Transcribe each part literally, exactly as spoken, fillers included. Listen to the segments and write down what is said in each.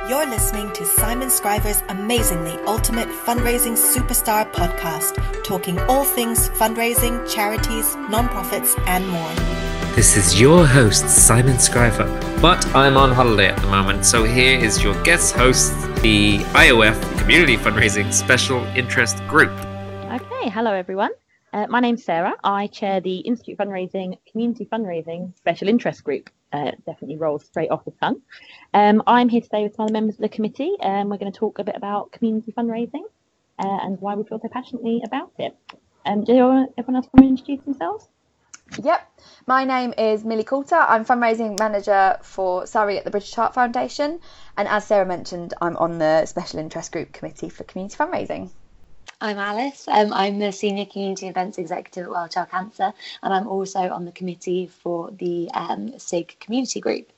You're listening to Simon Scriver's amazingly ultimate fundraising superstar podcast, talking all things fundraising, charities, non-profits, and more. This is your host, Simon Scriver, but I'm on holiday at the moment, so here is your guest host, the I O F Community Fundraising Special Interest Group. Okay, hello everyone. Uh, my name's Sarah. I chair the Institute Fundraising Community Fundraising Special Interest Group. Uh, definitely rolls straight off the tongue. Um, I'm here today with some other members of the committee, and we're going to talk a bit about community fundraising uh, and why we feel so passionately about it. Um, do everyone else want to introduce themselves? Yep, my name is Millie Coulter. I'm fundraising manager for Surrey at the British Heart Foundation, and as Sarah mentioned, I'm on the Special Interest Group Committee for Community Fundraising. I'm Alice. Um, I'm the Senior Community Events Executive at Wild Child Cancer, and I'm also on the committee for the um, S I G Community Group.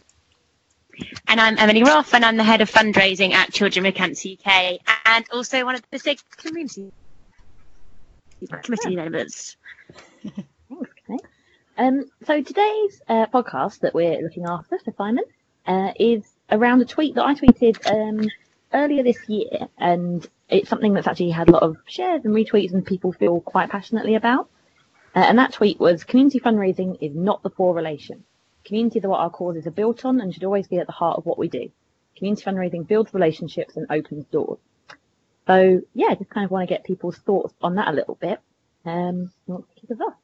And I'm Emily Roth, and I'm the Head of Fundraising at Children with Cancer U K, and also one of the S I G Community Committee members. Okay. Um, so today's uh, podcast that we're looking after for Simon uh, is around a tweet that I tweeted um, earlier this year, and it's something that's actually had a lot of shares and retweets and people feel quite passionately about. Uh, and that tweet was, community fundraising is not the poor relation. Communities are what our causes are built on and should always be at the heart of what we do. Community fundraising builds relationships and opens doors. So, yeah, just kind of want to get people's thoughts on that a little bit. Um, want to kick us off?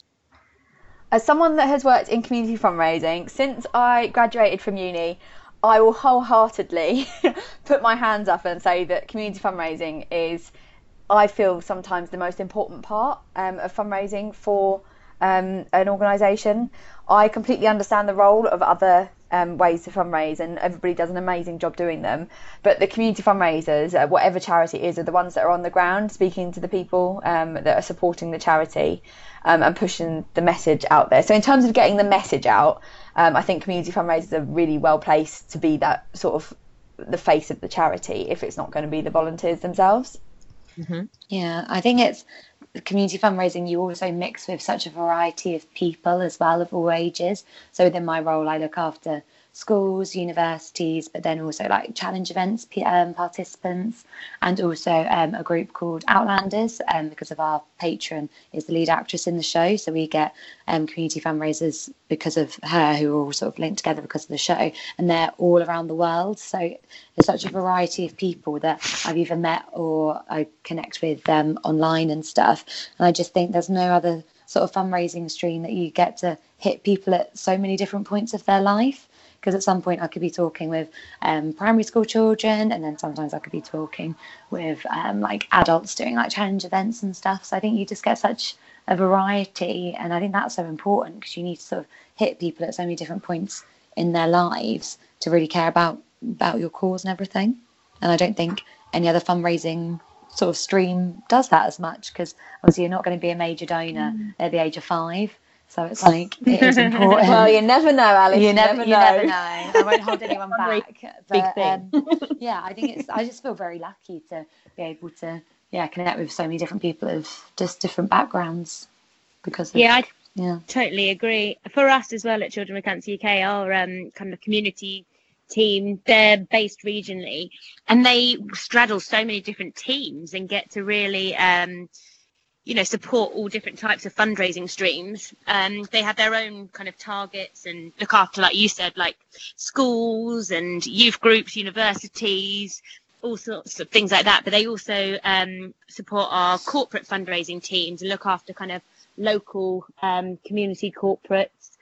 As someone that has worked in community fundraising since I graduated from uni, I will wholeheartedly put my hands up and say that community fundraising is, I feel, sometimes the most important part um, of fundraising for um, an organisation. I completely understand the role of other um, ways to fundraise, and everybody does an amazing job doing them. But the community fundraisers, uh, whatever charity it is, are the ones that are on the ground speaking to the people um, that are supporting the charity um, and pushing the message out there. So in terms of getting the message out, um, I think community fundraisers are really well placed to be that sort of the face of the charity if it's not going to be the volunteers themselves. Mm-hmm. Yeah, I think it's community fundraising. You also mix with such a variety of people as well, of all ages. So within my role, I look after schools, universities, but then also like challenge events um, participants, and also um, a group called Outlanders, um, because of our patron is the lead actress in the show. So we get um, community fundraisers because of her, who are all sort of linked together because of the show, and they're all around the world. So there's such a variety of people that I've either met or I connect with them online and stuff. And I just think there's no other sort of fundraising stream that you get to hit people at so many different points of their life. Because at some point I could be talking with um, primary school children, and then sometimes I could be talking with um, like adults doing like challenge events and stuff. So I think you just get such a variety, and I think that's so important because you need to sort of hit people at so many different points in their lives to really care about about your cause and everything. And I don't think any other fundraising sort of stream does that as much, because obviously you're not going to be a major donor mm. at the age of five. So it's like, it is important. Well, you never know, Alice. You, you never, never you know. never know. I won't hold anyone back. But, Big thing. Um, yeah, I think it's, I just feel very lucky to be able to, yeah, connect with so many different people of just different backgrounds. Because of, yeah, I yeah. totally agree. For us as well at Children with Cancer U K, our um, kind of community team, they're based regionally, and they straddle so many different teams and get to really um you know, support all different types of fundraising streams. Um, they have their own kind of targets and look after, like you said, like schools and youth groups, universities, all sorts of things like that. But they also um, support our corporate fundraising teams and look after kind of local um, community corporates,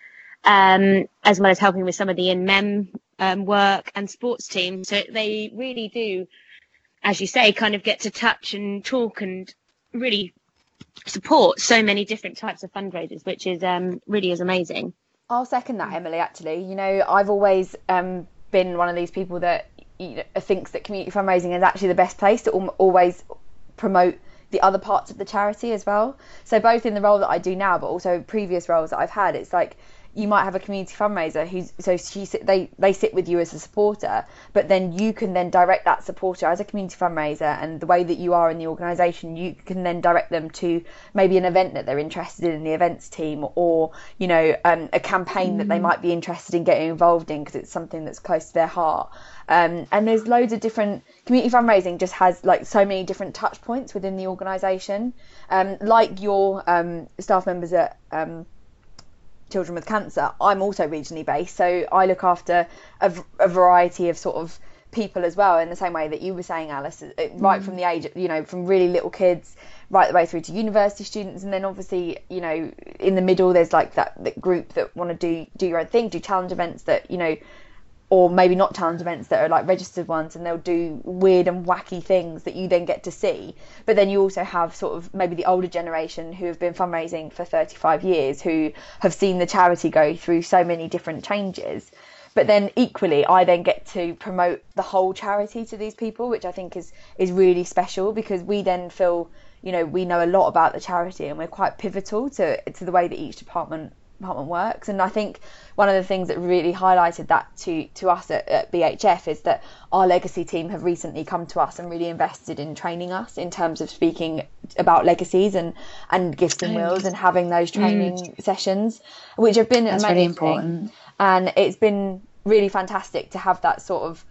um, as well as helping with some of the in-mem um, work and sports teams. So they really do, as you say, kind of get to touch and talk and really support so many different types of fundraisers, which is um really is amazing. I'll second that, Emily. Actually, you know, I've always um been one of these people that, you know, thinks that community fundraising is actually the best place to al- always promote the other parts of the charity as well. So both in the role that I do now, but also previous roles that I've had, it's like, you might have a community fundraiser who's so she sit, they they sit with you as a supporter, but then you can then direct that supporter as a community fundraiser, and the way that you are in the organisation, you can then direct them to maybe an event that they're interested in in the events team, or you know um, a campaign mm. that they might be interested in getting involved in because it's something that's close to their heart. Um, and there's loads of different community fundraising just has like so many different touch points within the organisation. Um, like your um, staff members at um, Children with Cancer, I'm also regionally based, so I look after a, a variety of sort of people as well, in the same way that you were saying, Alice, right mm. from the age, you know, from really little kids right the way through to university students, and then obviously, you know, in the middle there's like that, that group that want to do do your own thing, do challenge events that, you know, or maybe not challenge events that are like registered ones, and they'll do weird and wacky things that you then get to see. But then you also have sort of maybe the older generation who have been fundraising for thirty-five years, who have seen the charity go through so many different changes. But then equally, I then get to promote the whole charity to these people, which I think is is really special, because we then feel, you know, we know a lot about the charity, and we're quite pivotal to to the way that each department department works. And I think one of the things that really highlighted that to to us at, at B H F is that our legacy team have recently come to us and really invested in training us in terms of speaking about legacies and and gifts and wills, and having those training mm. sessions, which have been That's amazing. really important. And it's been really fantastic to have that sort of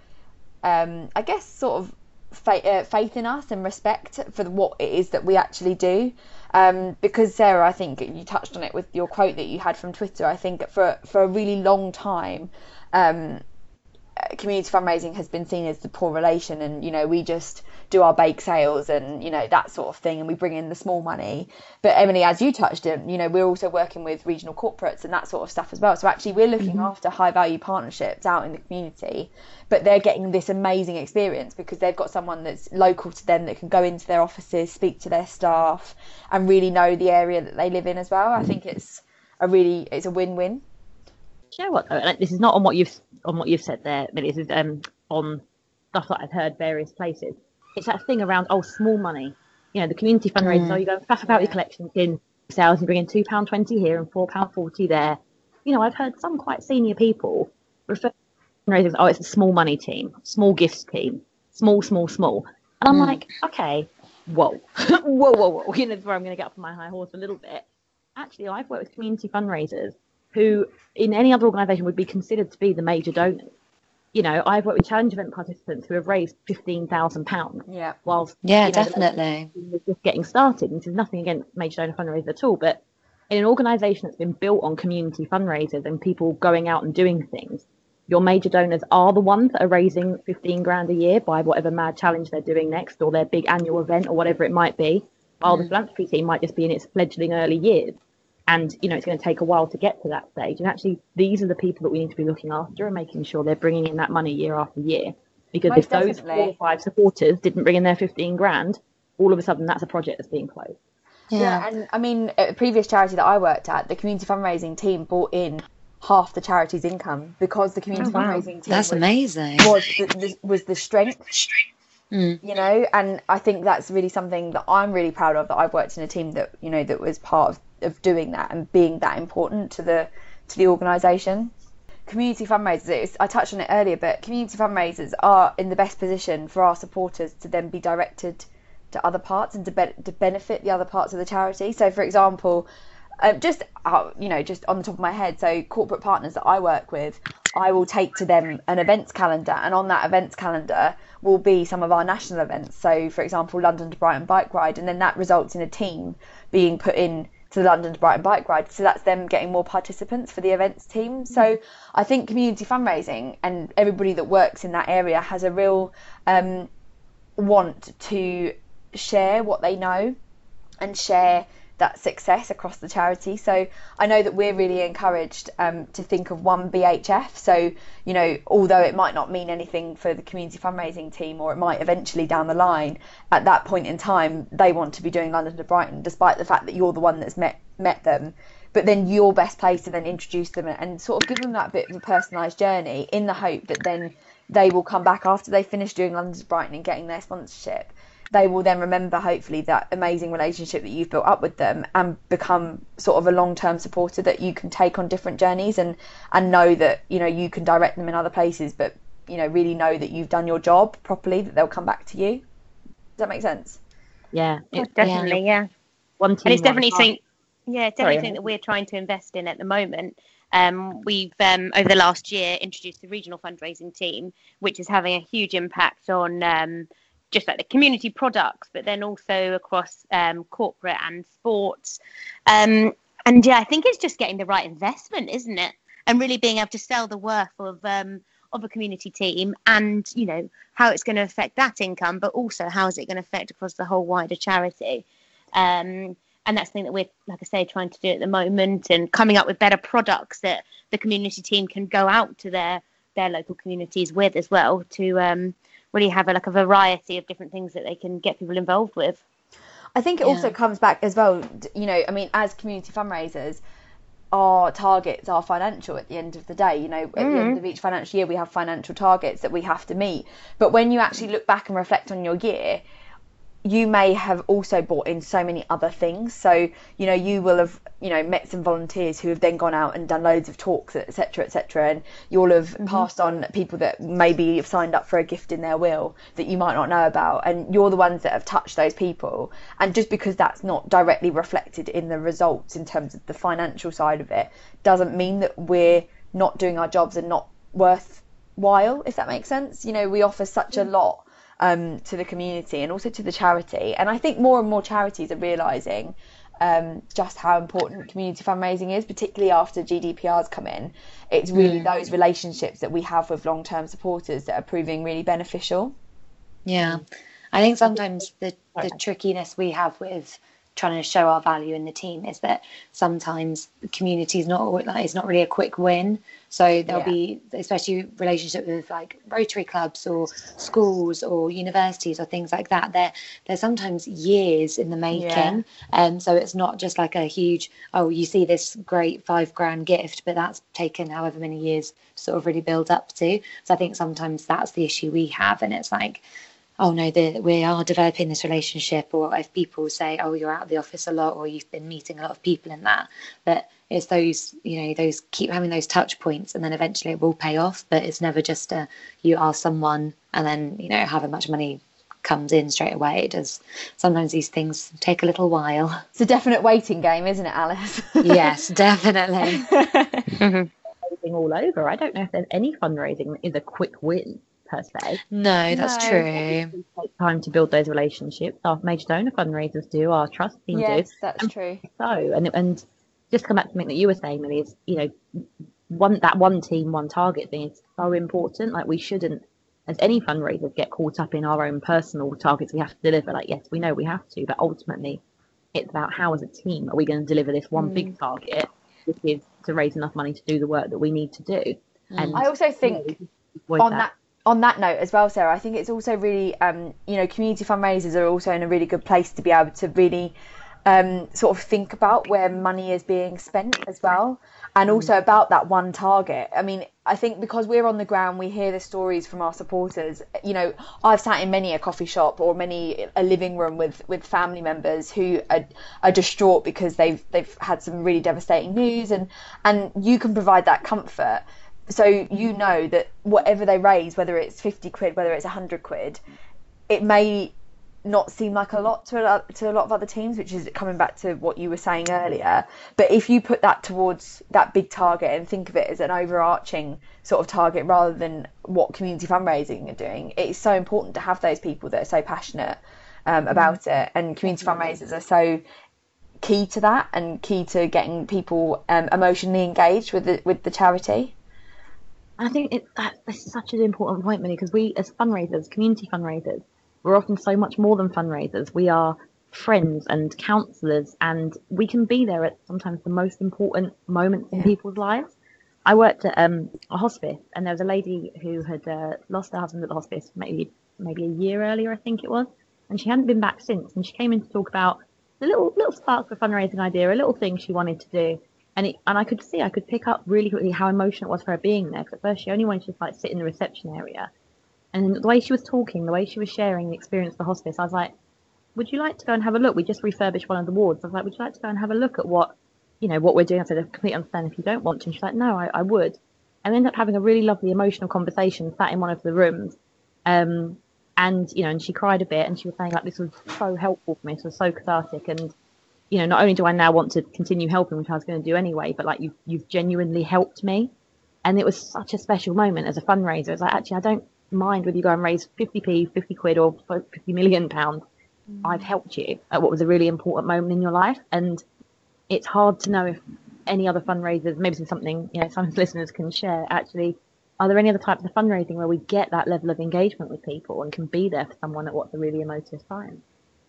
um I guess sort of fa- uh, faith in us and respect for what it is that we actually do. Um, because Sarah, I think you touched on it with your quote that you had from Twitter. I think for for a really long time, um, community fundraising has been seen as the poor relation, and you know we just do our bake sales and you know that sort of thing, and we bring in the small money. But Emily, as you touched on, you know we're also working with regional corporates and that sort of stuff as well. So actually, we're looking mm-hmm. after high value partnerships out in the community, but they're getting this amazing experience because they've got someone that's local to them that can go into their offices, speak to their staff, and really know the area that they live in as well. I think it's a really it's a win-win. You know what? Though? This is not on what you've on what you've said there, but this is um, on stuff that I've heard various places. It's that thing around oh small money. You know, the community fundraisers. Mm. Oh, you go faff about your collections in sales, and you bring in two pound twenty here and four pound forty there. You know, I've heard some quite senior people refer to fundraisers. Oh, it's a small money team, small gifts team, small, small, small. And I'm mm. like, okay, whoa, whoa, whoa, whoa. You know, that's where I'm going to get up on my high horse a little bit. Actually, I've worked with community fundraisers who in any other organisation would be considered to be the major donors. You know, I've worked with challenge event participants who have raised fifteen thousand pounds. Yeah. Whilst, yeah, you know, definitely. Just getting started. And this is nothing against major donor fundraisers at all, but in an organisation that's been built on community fundraisers and people going out and doing things, your major donors are the ones that are raising fifteen grand a year by whatever mad challenge they're doing next, or their big annual event, or whatever it might be, while mm. the philanthropy team might just be in its fledgling early years. And, you know, it's going to take a while to get to that stage. And actually, these are the people that we need to be looking after and making sure they're bringing in that money year after year. Because Most if those definitely. four or five supporters didn't bring in their fifteen grand, all of a sudden that's a project that's being closed. Yeah, yeah and I mean, at a previous charity that I worked at, the community fundraising team brought in half the charity's income because the community oh, wow. fundraising team that's was, amazing. was the, the, was the strength. Mm. You know, and I think that's really something that I'm really proud of, that I've worked in a team that, you know, that was part of, of doing that and being that important to the to the organisation. Community fundraisers, I touched on it earlier, but community fundraisers are in the best position for our supporters to then be directed to other parts and to, be, to benefit the other parts of the charity. So, for example, uh, just uh, you know, just on the top of my head, so corporate partners that I work with, I will take to them an events calendar, and on that events calendar will be some of our national events. So, for example, London to Brighton Bike Ride, and then that results in a team being put in to the London to Brighton Bike Ride. So that's them getting more participants for the events team. So I think community fundraising and everybody that works in that area has a real um, want to share what they know and share that success across the charity. So I know that we're really encouraged um, to think of one B H F. So, you know, although it might not mean anything for the community fundraising team, or it might eventually down the line, at that point in time, they want to be doing London to Brighton, despite the fact that you're the one that's met met them. But then you're best placed to then introduce them and sort of give them that bit of a personalised journey, in the hope that then they will come back after they finish doing London to Brighton and getting their sponsorship. they will then remember hopefully that amazing relationship that you've built up with them and become sort of a long-term supporter that you can take on different journeys and and know that, you know, you can direct them in other places, but, you know, really know that you've done your job properly, that they'll come back to you. Does that make sense? Yeah, Oh, definitely, yeah. One team, And it's one definitely heart. something, yeah, it's definitely Sorry. something that we're trying to invest in at the moment. Um, we've um, over the last year introduced the regional fundraising team, which is having a huge impact on um, just like the community products, but then also across um, corporate and sports. Um, and yeah, I think it's just getting the right investment, isn't it? And really being able to sell the worth of um, of a community team, and you know how it's going to affect that income, but also how is it going to affect across the whole wider charity. Um, and that's the thing that we're, like I say, trying to do at the moment, and coming up with better products that the community team can go out to their their local communities with as well, to um, really have a, like a variety of different things that they can get people involved with. I think it Yeah. also comes back as well, you know, I mean, as community fundraisers, our targets are financial at the end of the day. You know, at Mm. the end of each financial year, we have financial targets that we have to meet. But when you actually look back and reflect on your year, you may have also brought in so many other things. So, you know, you will have, you know, met some volunteers who have then gone out and done loads of talks, et cetera, et cetera. And you'll have mm-hmm. passed on people that maybe have signed up for a gift in their will that you might not know about. And you're the ones that have touched those people. And just because that's not directly reflected in the results in terms of the financial side of it, doesn't mean that we're not doing our jobs and not worthwhile, if that makes sense. You know, we offer such a lot Um, to the community and also to the charity, and I think more and more charities are realising um, just how important community fundraising is, particularly after G D P R's come in. It's really mm. those relationships that we have with long-term supporters that are proving really beneficial. Yeah, I think sometimes the, the trickiness we have with trying to show our value in the team is that sometimes the community is not like it's not really a quick win. So there'll yeah. be, especially relationship with like Rotary clubs or schools or universities or things like that. They're they're sometimes years in the making, and yeah. um, so it's not just like a huge oh you see this great five grand gift, but that's taken however many years to sort of really build up to. So I think sometimes that's the issue we have, and it's like, oh no, the, we are developing this relationship, or if people say, oh, you're out of the office a lot, or you've been meeting a lot of people in that, that it's those, you know, those keep having those touch points, and then eventually it will pay off. But it's never just a, you ask someone and then, you know, however much money comes in straight away. It does. Sometimes these things take a little while. It's a definite waiting game, isn't it, Alice? Yes, definitely. Everything all over. I don't know if there's any fundraising that is a quick win per se. No, that's No. true. It takes time to build those relationships. Our major donor fundraisers do, our trust team Yes, do. that's and true. So, and and just come back to something that you were saying, Millie, is, you know, one that one team, one target thing is so important. Like, we shouldn't, as any fundraisers, get caught up in our own personal targets we have to deliver. Like, yes, we know we have to, but ultimately it's about how as a team are we going to deliver this one mm. big target, which is to raise enough money to do the work that we need to do. Mm. And I also think you know, on that. that on that note as well, Sarah, I think it's also really, um, you know, community fundraisers are also in a really good place to be able to really um, sort of think about where money is being spent as well, and also about that one target. I mean, I think because we're on the ground, we hear the stories from our supporters. You know, I've sat in many a coffee shop or many a living room with, with family members who are, are distraught because they've they've had some really devastating news, and and you can provide that comfort. So you know that whatever they raise, whether it's fifty quid, whether it's one hundred quid, it may not seem like a lot to a, to a lot of other teams, which is coming back to what you were saying earlier. But if you put that towards that big target and think of it as an overarching sort of target rather than what community fundraising are doing, it's so important to have those people that are so passionate um, about it. And community fundraisers are so key to that, and key to getting people um, emotionally engaged with the, with the charity. I think it, that, that's such an important point, Millie, because we, as fundraisers, community fundraisers, we're often so much more than fundraisers. We are friends and counsellors, and we can be there at sometimes the most important moments in yeah. people's lives. I worked at um, a hospice, and there was a lady who had uh, lost her husband at the hospice maybe maybe a year earlier, I think it was, and she hadn't been back since. And she came in to talk about the little little spark of a fundraising idea, a little thing she wanted to do. And it, and I could see, I could pick up really quickly how emotional it was for her being there. Because at first she only wanted to like sit in the reception area. And the way she was talking, the way she was sharing the experience of the hospice, I was like, would you like to go and have a look? We just refurbished one of the wards. I was like, would you like to go and have a look at what, you know, what we're doing? I said, I completely understand if you don't want to. And she's like, no, I, I would. And we ended up having a really lovely emotional conversation, sat in one of the rooms. Um, and, you know, and she cried a bit, and she was saying, like, this was so helpful for me. This was so cathartic. And, you know, not only do I now want to continue helping, which I was going to do anyway, but like, you've, you've genuinely helped me. And it was such a special moment as a fundraiser. It's like, actually, I don't mind whether you go and raise fifty p, fifty quid, or fifty million pounds. Mm. I've helped you at what was a really important moment in your life. And it's hard to know if any other fundraisers, maybe it's something, you know, some listeners can share. Actually, are there any other types of fundraising where we get that level of engagement with people and can be there for someone at what's a really emotive time?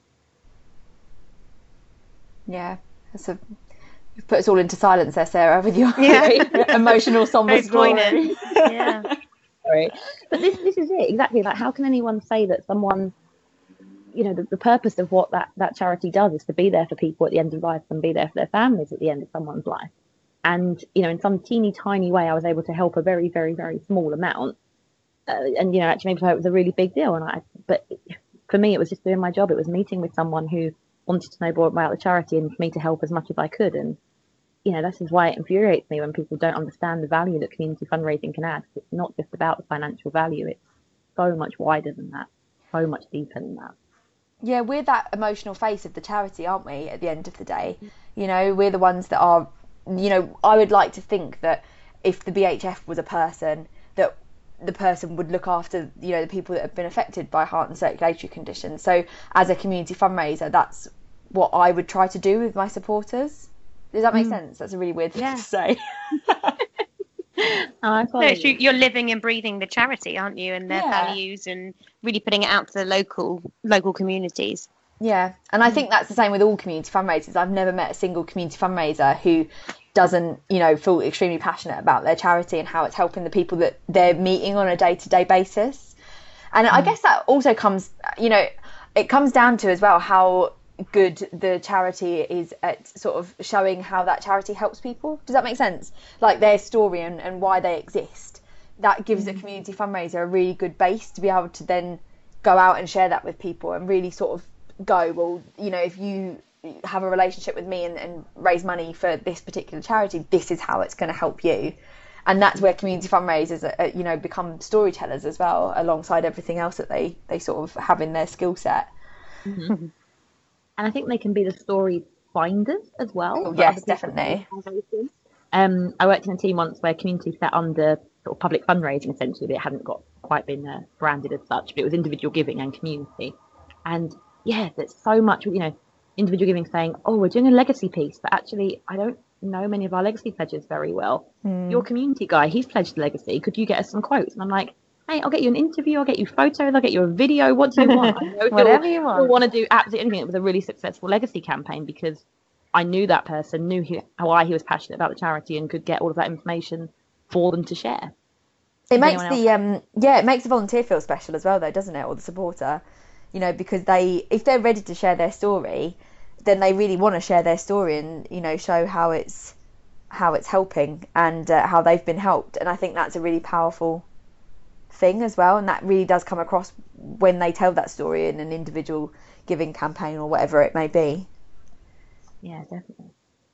Yeah, that's a, you've put us all into silence there, Sarah, with your yeah. emotional somber story. Yeah. Sorry. But this this is it, exactly. Like, how can anyone say that someone, you know, the, the purpose of what that, that charity does is to be there for people at the end of life and be there for their families at the end of someone's life. And, you know, in some teeny tiny way, I was able to help a very, very, very small amount. Uh, and, you know, actually, maybe it was a really big deal. And I, but for me, it was just doing my job. It was meeting with someone who wanted to know more about the charity and for me to help as much as I could. And, you know, this is why it infuriates me when people don't understand the value that community fundraising can add. It's not just about the financial value. It's so much wider than that, so much deeper than that. Yeah, we're that emotional face of the charity, aren't we, at the end of the day? You know, we're the ones that are, you know, I would like to think that if the B H F was a person, that the person would look after, you know, the people that have been affected by heart and circulatory conditions. So as a community fundraiser, that's what I would try to do with my supporters. Does that make mm. sense? That's a really weird thing yeah. to say. oh, no, it's you. You're living and breathing the charity, aren't you, and their yeah. values, and really putting it out to the local local communities. Yeah, and I think that's the same with all community fundraisers. I've never met a single community fundraiser who doesn't, you know, feel extremely passionate about their charity and how it's helping the people that they're meeting on a day-to-day basis. And mm. I guess that also comes, you know, it comes down to as well how good the charity is at sort of showing how that charity helps people. Does that make sense? Like their story and, and why they exist. That gives mm. a community fundraiser a really good base to be able to then go out and share that with people and really sort of go, well, you know, if you have a relationship with me and, and raise money for this particular charity, this is how it's going to help you. And that's where community fundraisers are, you know, become storytellers as well, alongside everything else that they they sort of have in their skill set. Mm-hmm. And I think they can be the story finders as well. Oh, yes, definitely. Um, I worked in a team once where community sat under sort of public fundraising, essentially, but it hadn't got quite been uh, branded as such, but it was individual giving and community. And yeah, there's so much, you know, individual giving saying, oh, we're doing a legacy piece, but actually I don't know many of our legacy pledges very well. Mm. Your community guy, he's pledged legacy. Could you get us some quotes? And I'm like, hey, I'll get you an interview, I'll get you photos, I'll get you a video. What do you want? I know Whatever you want. I want to do absolutely anything. It was a really successful legacy campaign because I knew that person, knew he, why he was passionate about the charity and could get all of that information for them to share. It Does makes the um yeah, it makes the volunteer feel special as well though, doesn't it? Or the supporter. You know, because they, if they're ready to share their story, then they really want to share their story and, you know, show how it's how it's helping and uh, how they've been helped. And I think that's a really powerful thing as well. And that really does come across when they tell that story in an individual giving campaign or whatever it may be. Yeah, definitely.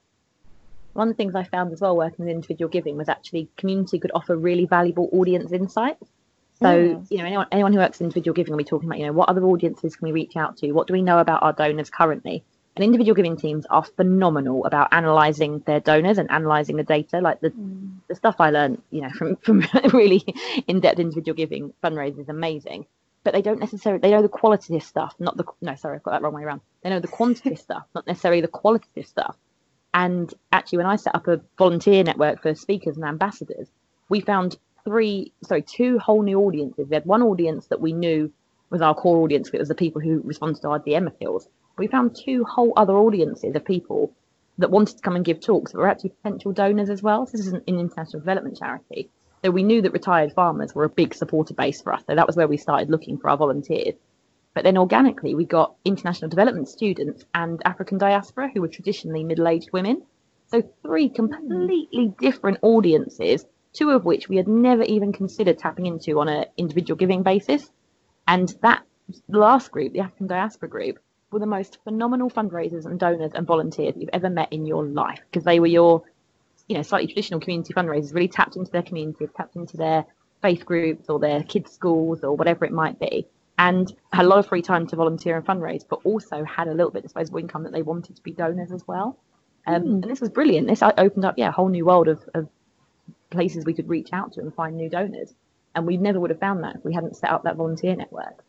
One of the things I found as well working with individual giving was actually community could offer really valuable audience insights. So, mm. you know, anyone, anyone who works in individual giving will be talking about, you know, what other audiences can we reach out to? What do we know about our donors currently? And individual giving teams are phenomenal about analysing their donors and analysing the data. Like the mm. the stuff I learned, you know, from, from really in-depth individual giving fundraising is amazing. But they don't necessarily, they know the qualitative stuff, not the, no, sorry, I've got that wrong way around. They know the quantitative stuff, not necessarily the qualitative stuff. And actually, when I set up a volunteer network for speakers and ambassadors, we found three, sorry, two whole new audiences. We had one audience that we knew was our core audience, it was the people who responded to our D M appeals. We found two whole other audiences of people that wanted to come and give talks that were actually potential donors as well. So this is an, an international development charity. So we knew that retired farmers were a big supporter base for us. So that was where we started looking for our volunteers. But then organically, we got international development students and African diaspora who were traditionally middle-aged women. So three completely different audiences, two of which we had never even considered tapping into on an individual giving basis. And that last group, the African diaspora group, were the most phenomenal fundraisers and donors and volunteers you've ever met in your life, because they were your, you know, slightly traditional community fundraisers, really tapped into their community, tapped into their faith groups or their kids' schools or whatever it might be, and had a lot of free time to volunteer and fundraise, but also had a little bit of disposable income that they wanted to be donors as well. Um, mm. And this was brilliant. This opened up, yeah, a whole new world of, of places we could reach out to and find new donors. And we never would have found that if we hadn't set up that volunteer network.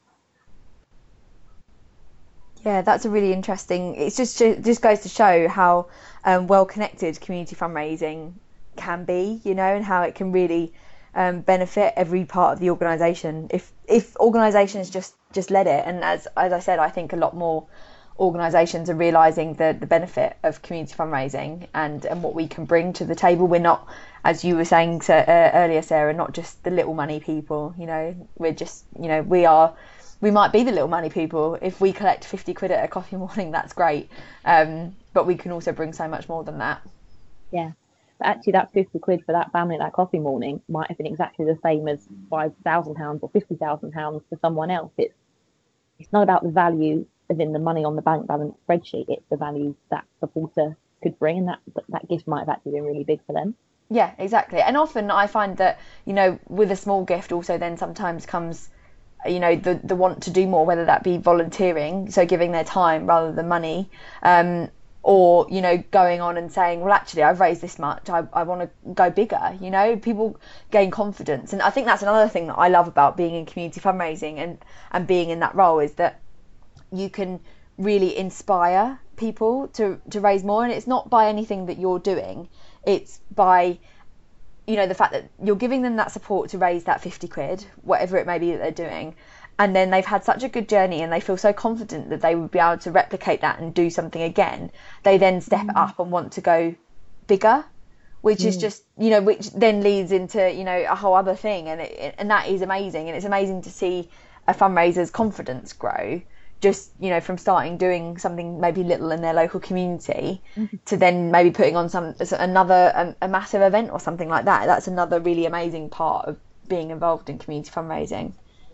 Yeah, that's a really interesting. It's just just goes to show how um, well connected community fundraising can be, you know, and how it can really um, benefit every part of the organisation. If if organisations just just led it, and as as I said, I think a lot more organisations are realising the the benefit of community fundraising and and what we can bring to the table. We're not, as you were saying uh, earlier, Sarah, not just the little money people. You know, we're just, you know, we are. We might be the little money people. If we collect fifty quid at a coffee morning, that's great. Um, but we can also bring so much more than that. Yeah. But actually, that fifty quid for that family at that coffee morning might have been exactly the same as five thousand pounds or fifty thousand pounds for someone else. It's, it's not about the value as in the money on the bank balance spreadsheet. It's the value that supporter could bring, and that, that gift might have actually been really big for them. Yeah, exactly. And often I find that, you know, with a small gift also then sometimes comes, you know, the the want to do more, whether that be volunteering, so giving their time rather than money, um, or, you know, going on and saying, well, actually, I've raised this much, I, I want to go bigger. You know, people gain confidence. And I think that's another thing that I love about being in community fundraising and, and being in that role, is that you can really inspire people to, to raise more. And it's not by anything that you're doing, it's by, you know, the fact that you're giving them that support to raise that fifty quid, whatever it may be that they're doing, and then they've had such a good journey and they feel so confident that they would be able to replicate that and do something again. They then step mm. up and want to go bigger, which mm. is just, you know, which then leads into, you know, a whole other thing, and it, and that is amazing. And it's amazing to see a fundraiser's confidence grow, just, you know, from starting doing something maybe little in their local community mm-hmm. to then maybe putting on some another um, a massive event or something like that. That's another really amazing part of being involved in community fundraising.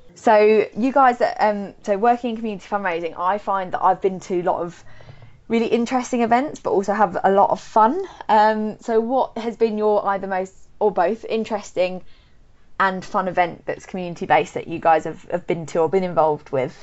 So you guys, um, so working in community fundraising, I find that I've been to a lot of really interesting events, but also have a lot of fun. Um, so what has been your either most or both interesting and fun event that's community based that you guys have, have been to or been involved with?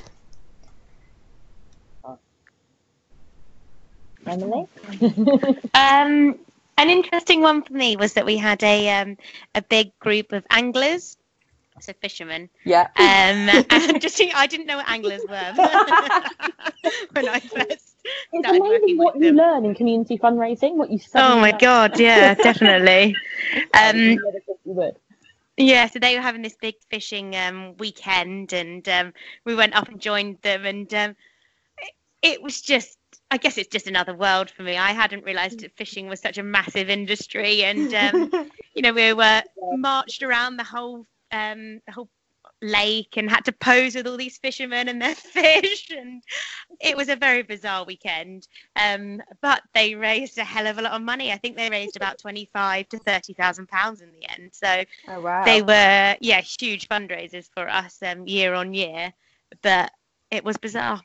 Emily? um, an interesting one for me was that we had a um, a big group of anglers, so fishermen. Yeah. Um, and just I didn't know what anglers were when I first it's started amazing what you them. learn in community fundraising. What you oh my learn. God, yeah, definitely. Um, would. Yeah, so they were having this big fishing um, weekend, and um, we went up and joined them, and um, it, it was just. I guess it's just another world for me. I hadn't realised that fishing was such a massive industry, and um, you know, we were marched around the whole um, the whole lake and had to pose with all these fishermen and their fish, and it was a very bizarre weekend. Um, but they raised a hell of a lot of money. I think they raised about twenty-five to thirty thousand pounds in the end. So oh, wow. They were yeah huge fundraisers for us um, year on year, but it was bizarre.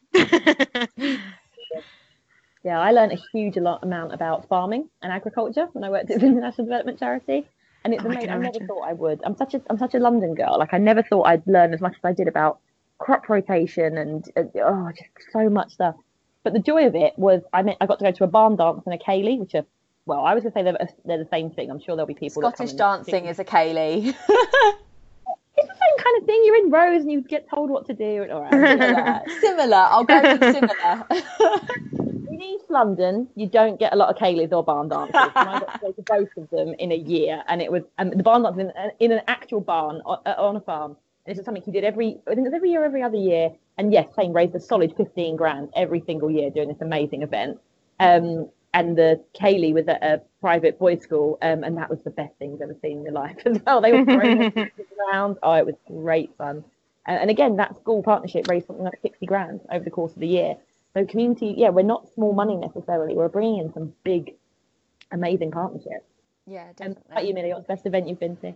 Yeah, I learned a huge a lot amount about farming and agriculture when I worked at the International Development Charity, and it's oh, amazing. I, I never imagine. thought I would. I'm such a I'm such a London girl. Like I never thought I'd learn as much as I did about crop rotation and uh, oh, just so much stuff. But the joy of it was I meant I got to go to a barn dance and a ceilidh, which are well, I was gonna say they're they're the same thing. I'm sure there'll be people. Scottish that dancing is a ceilidh. It's the same kind of thing. You're in rows and you get told what to do. All right, similar. similar. I'll go with similar. In East London, you don't get a lot of ceilidhs or barn dances. And I got to go to both of them in a year, and it was um, the barn dance in, in an actual barn on, uh, on a farm. And this is something he did every, I think it was every year, every other year. And yes, same raised a solid fifteen grand every single year doing this amazing event. Um, and the ceilidh was at a private boys' school, um, and that was the best thing I've ever seen in your life as well. They were throwing around. Oh, it was great fun. And, and again, that school partnership raised something like sixty grand over the course of the year. So community, yeah, we're not small money necessarily. We're bringing in some big, amazing partnerships. Yeah, definitely. Um, how about you, Millie? What's the best event you've been to?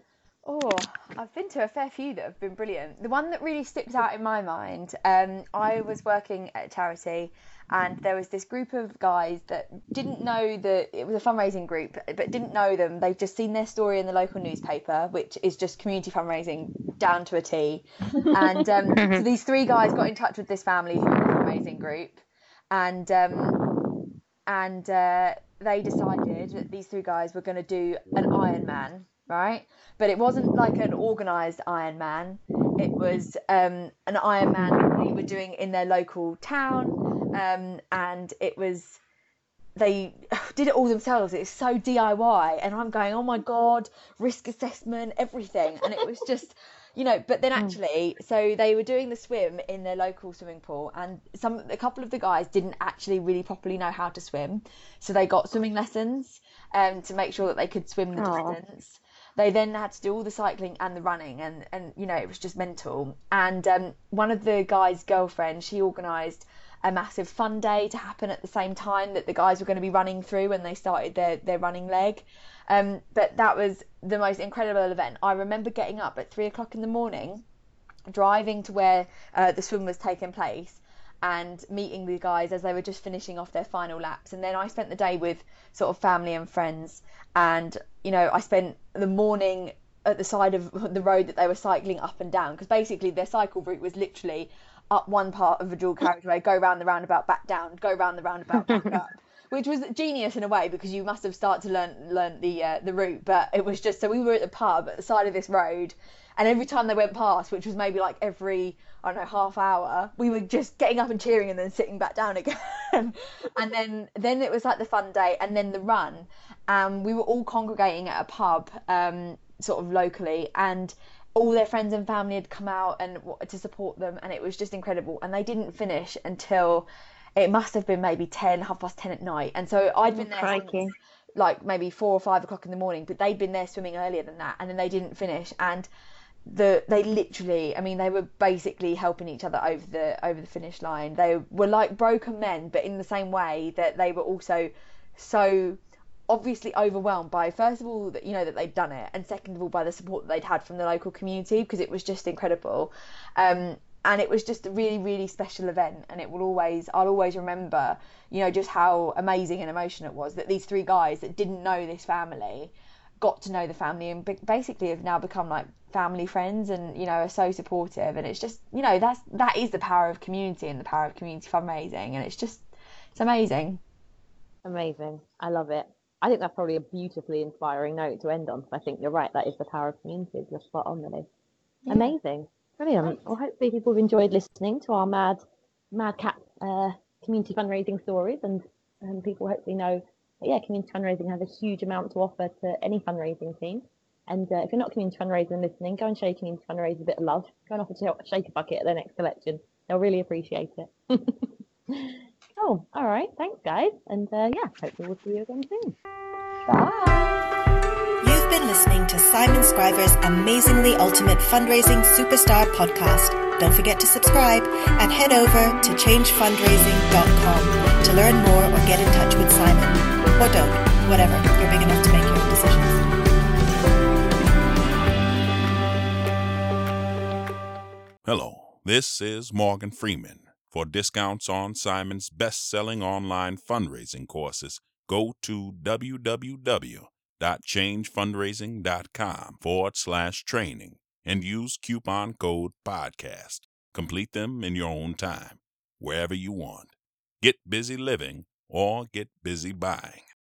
Oh, I've been to a fair few that have been brilliant. The one that really sticks out in my mind, um, I was working at a charity, and there was this group of guys that didn't know that it was a fundraising group, but didn't know them. They've just seen their story in the local newspaper, which is just community fundraising down to a T. And um, so these three guys got in touch with this family who were a fundraising group, and um, and uh, they decided that these three guys were going to do an Ironman. Right, but it wasn't like an organised Ironman. It was um, an Ironman that they were doing in their local town, um, and it was they did it all themselves. It's so D I Y, and I'm going, oh my god, risk assessment, everything, and it was just, you know. But then actually, so they were doing the swim in their local swimming pool, and some a couple of the guys didn't actually really properly know how to swim, so they got swimming lessons um, to make sure that they could swim the Aww. distance. They then had to do all the cycling and the running, and, and you know, it was just mental. And um, one of the guys' girlfriends, she organised a massive fun day to happen at the same time that the guys were going to be running through when they started their, their running leg. Um, but that was the most incredible event. I remember getting up at three o'clock in the morning, driving to where uh, the swim was taking place, and meeting the guys as they were just finishing off their final laps. And then I spent the day with sort of family and friends, and you know, I spent the morning at the side of the road that they were cycling up and down, because basically their cycle route was literally up one part of a dual carriageway, go round the roundabout, back down, go round the roundabout, back up, which was genius in a way, because you must have started to learn learn the uh, the route. But it was just, so we were at the pub at the side of this road, and every time they went past, which was maybe like every, I don't know, half hour, we were just getting up and cheering and then sitting back down again. And then then it was like the fun day, and then the run. Um, we were all congregating at a pub, um, sort of locally, and all their friends and family had come out and to support them, and it was just incredible. And they didn't finish until it must have been maybe ten, half past ten at night. And so I'd been there Crikey. since, like maybe four or five o'clock in the morning, but they'd been there swimming earlier than that, and then they didn't finish. And the they literally, I mean, they were basically helping each other over the over the finish line. They were like broken men, but in the same way that they were also so obviously overwhelmed by, first of all, that, you know, that they'd done it, and second of all by the support that they'd had from the local community, because it was just incredible. Um, and it was just a really, really special event, and it will always, I'll always remember, you know, just how amazing and emotional it was that these three guys that didn't know this family got to know the family, and basically have now become like family friends, and, you know, are so supportive. And it's just, you know, that's that is the power of community and the power of community fundraising, and it's just, it's amazing. Amazing. I love it. I think that's probably a beautifully inspiring note to end on. I think you're right. That is the power of community. You're spot on, Lily. Yeah. Amazing. Brilliant. Well, hopefully people have enjoyed listening to our mad, madcap uh, community fundraising stories, and, and people hopefully know that, yeah, community fundraising has a huge amount to offer to any fundraising team. And uh, if you're not community fundraising and listening, go and show community fundraisers a bit of love. Go and offer to shake a bucket at their next election. They'll really appreciate it. Cool. All right. Thanks, guys. And uh, yeah, hopefully we'll see you again soon. Bye. You've been listening to Simon Scriver's Amazingly Ultimate Fundraising Superstar podcast. Don't forget to subscribe and head over to change fundraising dot com to learn more or get in touch with Simon. Or don't. Whatever. You're big enough to make your own decisions. Hello, this is Morgan Freeman. For discounts on Simon's best-selling online fundraising courses, go to www dot change fundraising dot com forward slash training and use coupon code podcast. Complete them in your own time, wherever you want. Get busy living or get busy buying.